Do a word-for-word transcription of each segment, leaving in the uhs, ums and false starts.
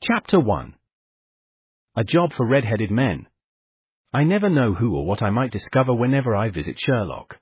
Chapter one. A job for red-headed men. I never know who or what I might discover whenever I visit Sherlock.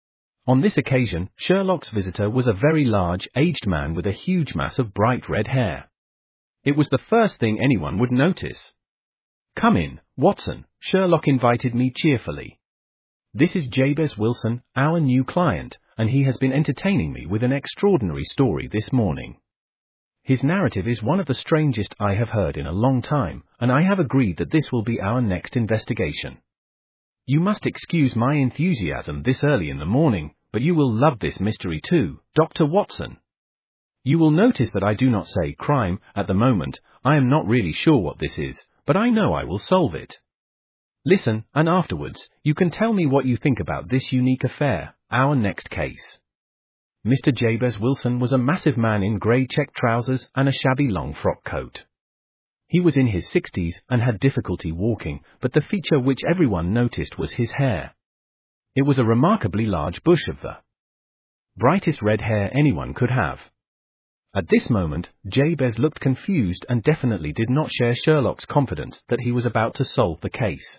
On this occasion, Sherlock's visitor was a very large, aged man with a huge mass of bright red hair. It was the first thing anyone would notice. "Come in, Watson," Sherlock invited me cheerfully. "This is Jabez Wilson, our new client, and he has been entertaining me with an extraordinary story this morning. His narrative is one of the strangest I have heard in a long time, and I have agreed that this will be our next investigation. You must excuse my enthusiasm this early in the morning, but you will love this mystery too, Doctor Watson. You will notice that I do not say crime at the moment. I am not really sure what this is, but I know I will solve it. Listen, and afterwards, you can tell me what you think about this unique affair, our next case." Mister Jabez Wilson was a massive man in grey check trousers and a shabby long frock coat. He was in his sixties and had difficulty walking, but the feature which everyone noticed was his hair. It was a remarkably large bush of the brightest red hair anyone could have. At this moment, Jabez looked confused and definitely did not share Sherlock's confidence that he was about to solve the case.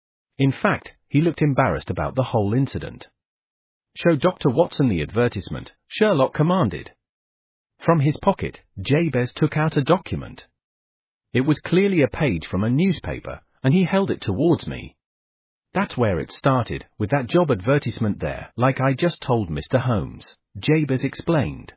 In fact, he looked embarrassed about the whole incident. "Show Doctor Watson the advertisement," Sherlock commanded. From his pocket, Jabez took out a document. It was clearly a page from a newspaper, and he held it towards me. "That's where it started, with that job advertisement there, like I just told Mister Holmes," Jabez explained.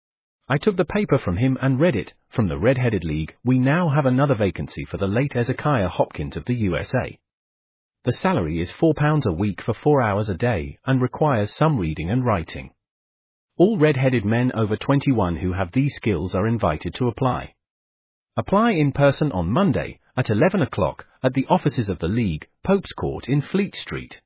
"I took the paper from him and read it. From the Red-Headed League, we now have another vacancy for the late Hezekiah Hopkins of the U S A. The salary is four pounds a week for four hours a day, and requires some reading and writing. All red-headed men over twenty-one who have these skills are invited to apply. Apply in person on Monday, at eleven o'clock, at the offices of the League, Pope's Court in Fleet Street."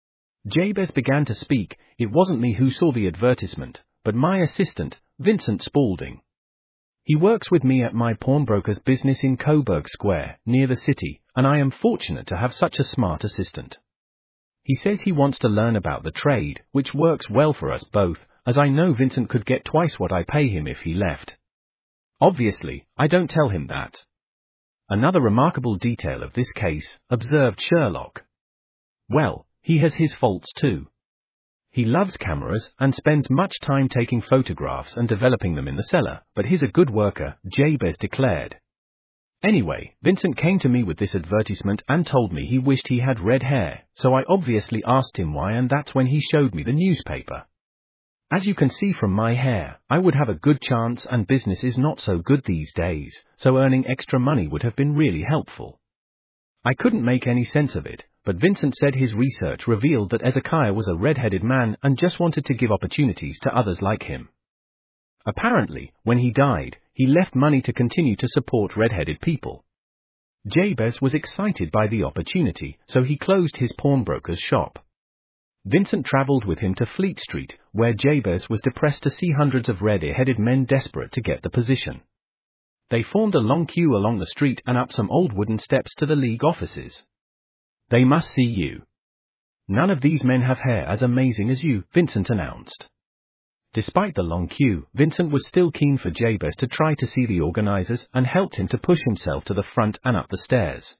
Jabez began to speak. "It wasn't me who saw the advertisement, but my assistant, Vincent Spaulding. He works with me at my pawnbroker's business in Coburg Square, near the city, and I am fortunate to have such a smart assistant. He says he wants to learn about the trade, which works well for us both, as I know Vincent could get twice what I pay him if he left. Obviously, I don't tell him that." "Another remarkable detail of this case," observed Sherlock. "Well, he has his faults too. He loves cameras and spends much time taking photographs and developing them in the cellar, but he's a good worker," Jabez declared. "Anyway, Vincent came to me with this advertisement and told me he wished he had red hair, so I obviously asked him why, and that's when he showed me the newspaper. As you can see from my hair, I would have a good chance, and business is not so good these days, so earning extra money would have been really helpful. I couldn't make any sense of it, but Vincent said his research revealed that Hezekiah was a red-headed man and just wanted to give opportunities to others like him. Apparently, when he died, he left money to continue to support red-headed people. Jabez was excited by the opportunity, so he closed his pawnbroker's shop. Vincent travelled with him to Fleet Street, where Jabez was depressed to see hundreds of red-headed men desperate to get the position. They formed a long queue along the street and up some old wooden steps to the League offices. "They must see you. None of these men have hair as amazing as you," Vincent announced. Despite the long queue, Vincent was still keen for Jabez to try to see the organizers and helped him to push himself to the front and up the stairs.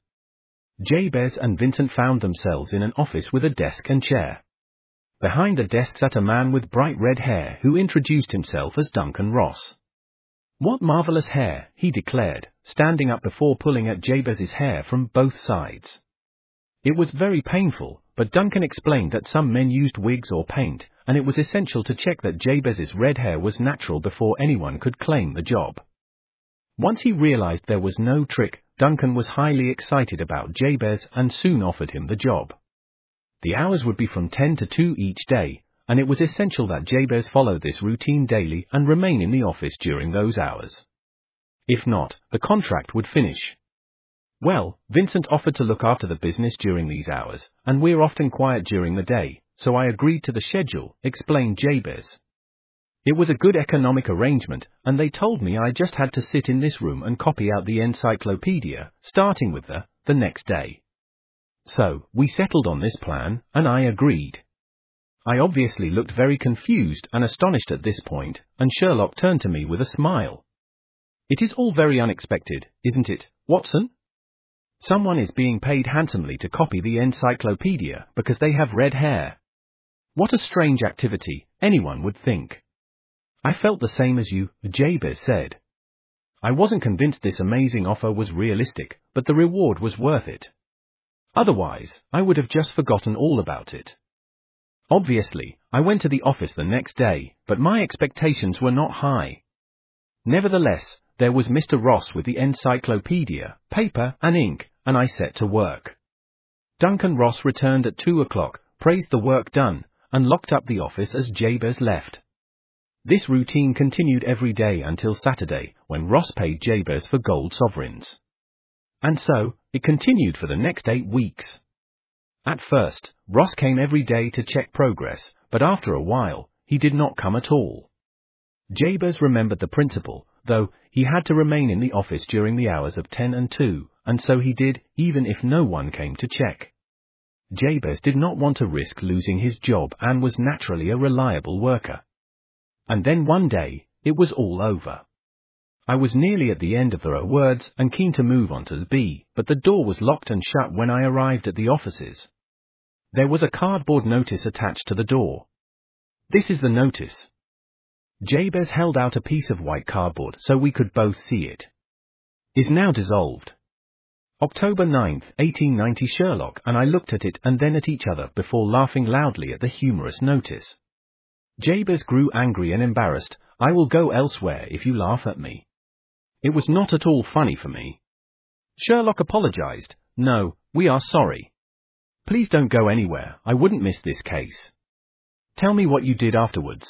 Jabez and Vincent found themselves in an office with a desk and chair. Behind the desk sat a man with bright red hair who introduced himself as Duncan Ross. "What marvelous hair," he declared, standing up before pulling at Jabez's hair from both sides. It was very painful, but Duncan explained that some men used wigs or paint, and it was essential to check that Jabez's red hair was natural before anyone could claim the job. Once he realized there was no trick, Duncan was highly excited about Jabez and soon offered him the job. The hours would be from ten to two each day, and it was essential that Jabez follow this routine daily and remain in the office during those hours. If not, the contract would finish. "Well, Vincent offered to look after the business during these hours, and we're often quiet during the day, so I agreed to the schedule," explained Jabez. "It was a good economic arrangement, and they told me I just had to sit in this room and copy out the encyclopedia, starting with the, the next day. So, we settled on this plan, and I agreed." I obviously looked very confused and astonished at this point, and Sherlock turned to me with a smile. It is all very unexpected, isn't it, Watson? Someone is being paid handsomely to copy the encyclopedia because they have red hair. What a strange activity, anyone would think. I felt the same as you, Jabez said. I wasn't convinced this amazing offer was realistic, but the reward was worth it. Otherwise, I would have just forgotten all about it. Obviously, I went to the office the next day, but my expectations were not high. Nevertheless, there was Mister Ross with the encyclopedia, paper and ink, and I set to work. Duncan Ross returned at two o'clock, praised the work done, and locked up the office as Jabez left. This routine continued every day until Saturday, when Ross paid Jabez for gold sovereigns. And so, it continued for the next eight weeks. At first, Ross came every day to check progress, but after a while, he did not come at all. Jabez remembered the principle, though, he had to remain in the office during the hours of ten and two, and so he did, even if no one came to check. Jabez did not want to risk losing his job and was naturally a reliable worker. And then one day, it was all over. I was nearly at the end of the A words and keen to move on to the B, but the door was locked and shut when I arrived at the offices. There was a cardboard notice attached to the door. This is the notice. Jabez held out a piece of white cardboard so we could both see it. Is now dissolved. October ninth, eighteen ninety. Sherlock and I looked at it and then at each other before laughing loudly at the humorous notice. Jabez grew angry and embarrassed. I will go elsewhere if you laugh at me. It was not at all funny for me. Sherlock apologized. No, we are sorry. Please don't go anywhere, I wouldn't miss this case. Tell me what you did afterwards.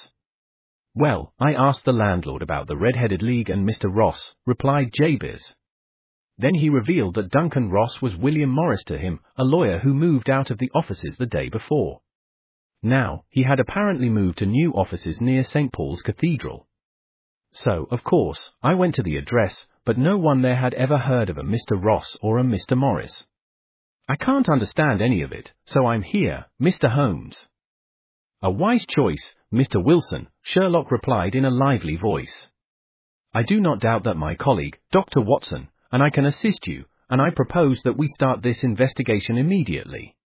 Well, I asked the landlord about the Red-Headed League and Mister Ross, replied Jabez. Then he revealed that Duncan Ross was William Morris to him, a lawyer who moved out of the offices the day before. Now, he had apparently moved to new offices near Saint Paul's Cathedral. So, of course, I went to the address, but no one there had ever heard of a Mister Ross or a Mister Morris. I can't understand any of it, so I'm here, Mister Holmes. A wise choice, Mister Wilson, Sherlock replied in a lively voice. I do not doubt that my colleague, Doctor Watson, and I can assist you, and I propose that we start this investigation immediately.